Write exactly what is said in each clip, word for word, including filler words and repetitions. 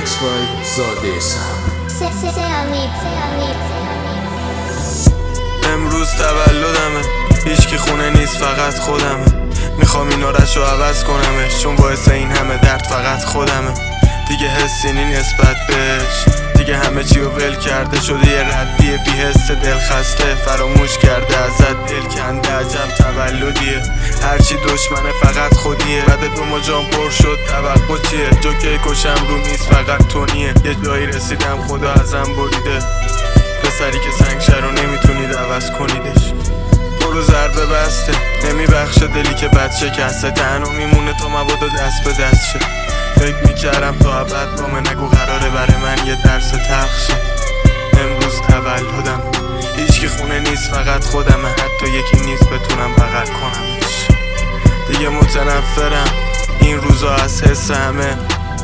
Remix by زاده صبر. امروز تولدمه، هیچکی خونه نیست فقط خودمه. میخوام این آرش رو عوض کنمش، چون باعث این همه درد فقط خودمه. دیگه حسی نی نسبت بهش، دیگه همه چی رو ول کرده. شده یه ردیه بی حس دل خسته، فراموش کرده ازت دل کنده. عجب تولدیه، هرچی دشمنه فقط خودیه. بعد دو مجام پر شد توقع چیه؟ جوکه کشم رو میز فقط تونیه. یه جایی رسیدم خدا ازم بریده، پسری که سنگشه رو نمیتونید عوض کنیدش. برو ضربه بسته، نمیبخشه دلی که بد شکسته. تنها میمونه تا مبادا دست به دست شه. فکر میکردم تا ابد بامه، نگو قراره برای من یه درس تلخ شه. امروز تولدم، هیچکی خونه نیست فقط خودمه. حتی یکی نیست بتونم بغل کنمش. دیگه متنفرم این روزا از حس همه.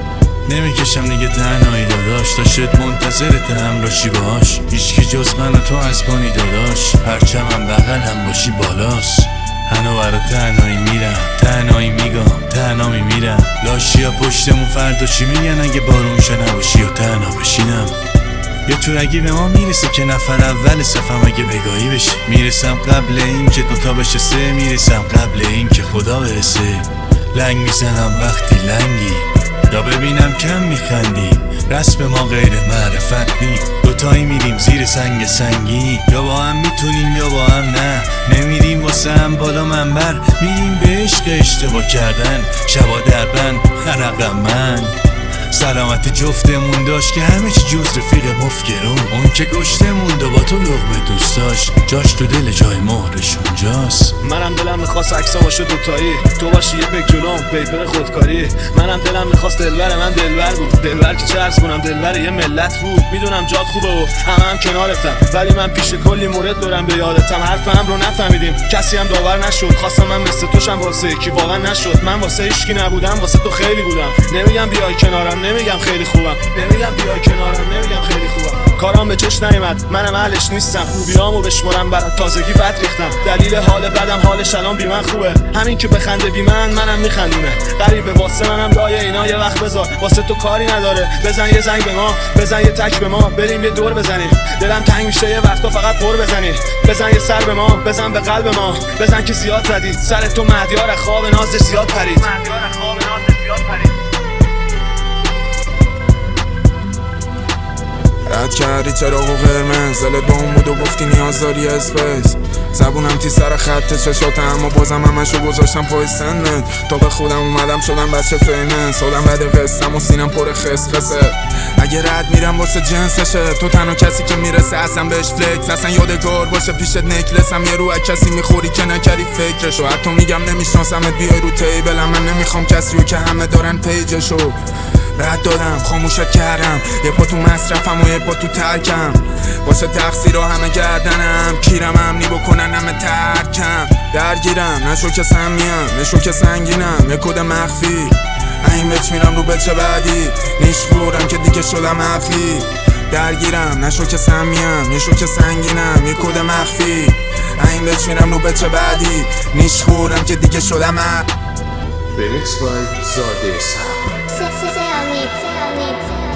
نمیکشم دیگه تنهایی داداش، تا شد منتظرت همراشی باش. هیچکی جز من و تو از پانی داداش، هرچم هم بغل هم باشی بالاست. هنو برا تنهایی میرم، تنهایی میگم، تنها میمیرم. لاشی ها پشتمون فردا چی میگن اگه بارونشه نباشی و تنها بشینم. یه تورگی به ما میرسه که نفر اول صفم اگه بگاهی بشه. میرسم قبل این که دوتا بشه سه، میرسم قبل این که خدا برسه. لنگ میزنم وقتی لنگی، یا ببینم کم میخندی. رسم ما غیر معرفت نی، دوتایی میریم زیر سنگ سنگی. یا با هم میتونیم یا با هم نه، نمیریم واسه هم بالا منبر. میریم به عشق اشتباه کردن، شبا در بند حرقم من. سلامت جفتمون داشت که همه چی جز رفیق مفگرون. اون که گشتمون دو با تو لقمه دوست داشت، جاش تو دل جای مهرش اونجاست. منم دلم میخواست عکسا باشه دوتایی، تو باشی یه پک جلوم پیپر خودکاری. منم دلم میخواست دلبر من دلبر بود، دلبر که چه عرض کنم دلبر یه ملت بود. میدونم جات خوبه و همه هم کنارتم، ولی من پیش کلی مورد دارم به یادتم. حرفم رو نفهمیدیم، کسی هم داور نشد. خواستم من مثل توشم واسه یکی، واقعا نشد. من واسه هیچکی نبودم، واسه تو خیلی بودم. نمیگم بیای کنارم، نمیگم خیلی خوبم، نمیگم بیای کنارم، نمیگم خیلی خوبم. کارام به چش نیومد، منم اهلش نیستم. خوبیامو بشمرم برات تازگی بد ریختم. دلیل حال بدم حالش الان بی من خوبه. همین که بخنده بی من، منم میخندونه. غریبه واسه منم لایه اینا یه وقت بذار. واسه تو کاری نداره، بزن یه زنگ به ما، بزن یه تک به ما، بریم یه دور بزنیم. دلم تنگ میشه یه وقتا فقط پر بزنی. بزن یه سر به ما، بزن به قلب ما. بزن که زیاد زدی سر تو مهدیار خواب نازش زیاد پرید. مهدیار خواب نازش زیاد پرید. رد کردی چراغ و قرمز، دلت با اون بود و گفتی نیاز داری اسپیس. زبونم تی سر خط چشاته، اما بازم همشو گذاشتم پای سنت. تا به خودم اومدم شدم بچه فیمنس، خودم رد قسم و سینم پر خس خسه. اگه رد میرم واسه جنسشه، تو تنها کسی که میرسه اصلا بهش فلکس. اصلا یادگار باشه پیشت نکلسم، یه رو کسی میخوری که نکردی فکرشو. حتی میگم نمیشناسمت بیای رو تیبلم، من نمیخوام کسی رو که همه دارن پیجشو. رد دادم خاموشت کردم، یه پا تو مصرفم و یه پا تو ترکم. واسه تقصیرها همه گردنم، کیرم امنی بکنن همه ترکم. درگیرم نشو که سمیم، نشو که سنگینم، یه کد مخفی. این بچ میرم رو بچه بعدی، نیش خورم که دیگه شدم حفی. درگیرم نشو که سمیم، نشو که سنگینم، یه کد مخفی. این بچ میرم رو بچه بعدی، نیش خورم که دیگه شدم حفی. Remix by زاده صبر.